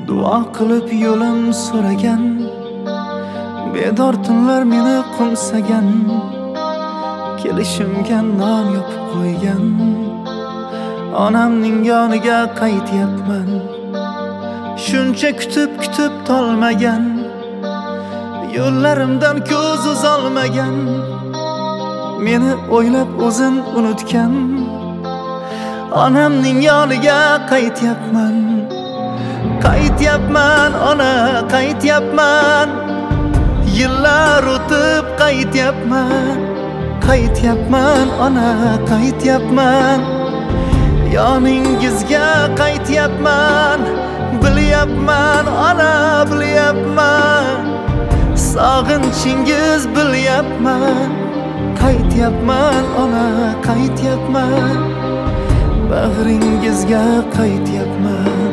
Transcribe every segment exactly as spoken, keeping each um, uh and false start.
Duo qilib yo'lim so'ragan, bedor tunlar meni qo'msagan, kelishimga non yopib qo'ygan. Onamning yoniga qaytyapman, shuncha kutib kutib tolmagan, yo'llarimdan ko'z uzolmagan, meni o'ylab o'zin unutgan. Onamning yoniga qaytyapman, qaytyapman ona, qaytyapman. Yillar o'tib qaytyapman, qaytyapman ona, qaytyapman. Yoningizga qaytyapman, bilyapman ona, bilyapman. Sog'inchingiz bilyapman, qaytyapman ona, qaytyapman. Bag'ringizga qaytyapman.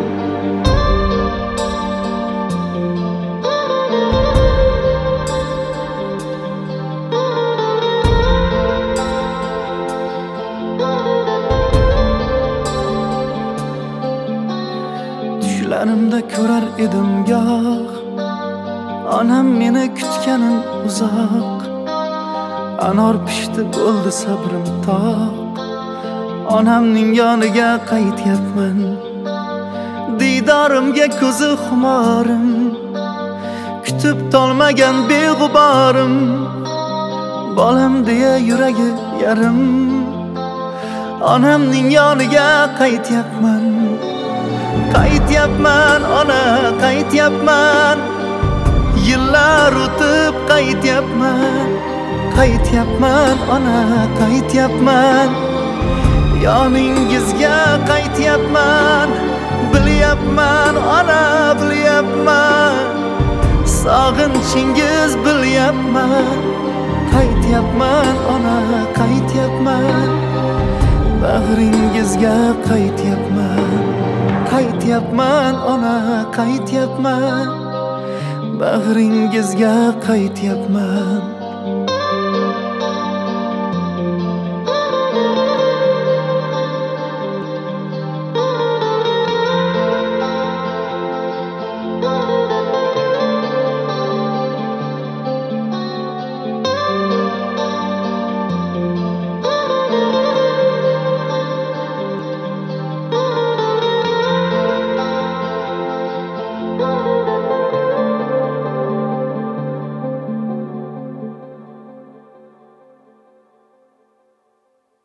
Tushlarimda ko'rar edim goh, onam meni kutganin uzoq. Anor pishdi bo'ldi sabrim toq, onamning yoniga qaytyapman. Diydorimga ko'zi xumorim, kutib tolmagan beg'uborim. Bolam deya yuragi yarim, onamning yoniga qaytyapman. Qaytyapman ona, qaytyapman. Yillar o'tib qaytyapman, qaytyapman ona, qaytyapman. Yoningizga qaytyapman, bilyapman ona, bilyapman. Sog'inchingiz bilyapman, qaytyapman ona, qaytyapman. Bag'ringizga qaytyapman, qaytyapman ona, qaytyapman. Bag'ringizga qaytyapman.